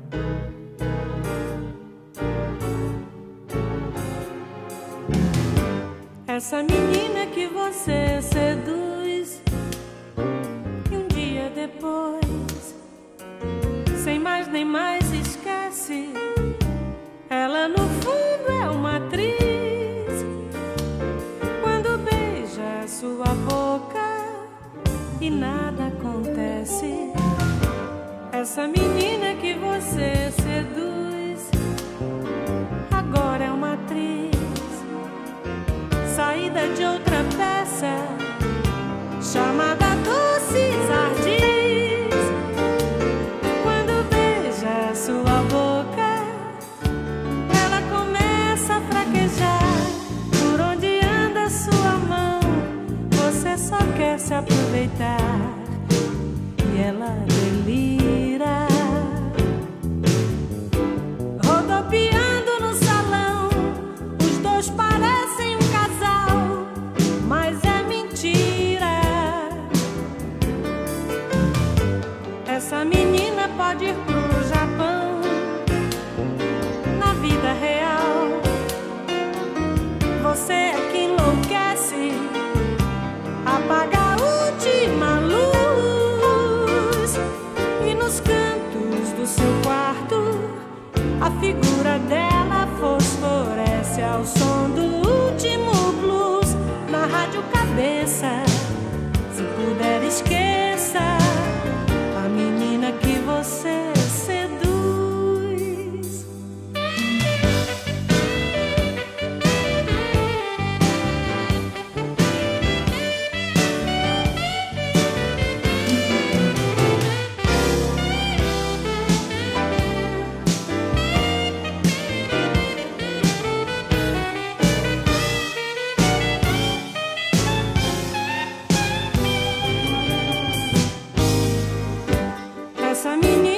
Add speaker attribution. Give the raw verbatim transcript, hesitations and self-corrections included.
Speaker 1: Essa menina que você seduz e um dia depois, sem mais nem mais, esquece. Ela no fundo é uma atriz. Quando beija sua boca e nada acontece. Essa menina que você seduz agora é uma atriz, saída de outra peça chamada Doces Ardis. Quando beija sua boca, ela começa a fraquejar. Por onde anda sua mão, você só quer se aproveitar. E ela delira, rodopiando no salão. Os dois parecem um casal, mas é mentira. Essa menina pode ir pro Japão na vida real. Você é que enlouquece, apaga a última luz, e nos cantos do seu quarto a figura dela fosforece ao som do último blues. Na rádio cabeça, se puder esqueça a menina que você seduz. Essa menina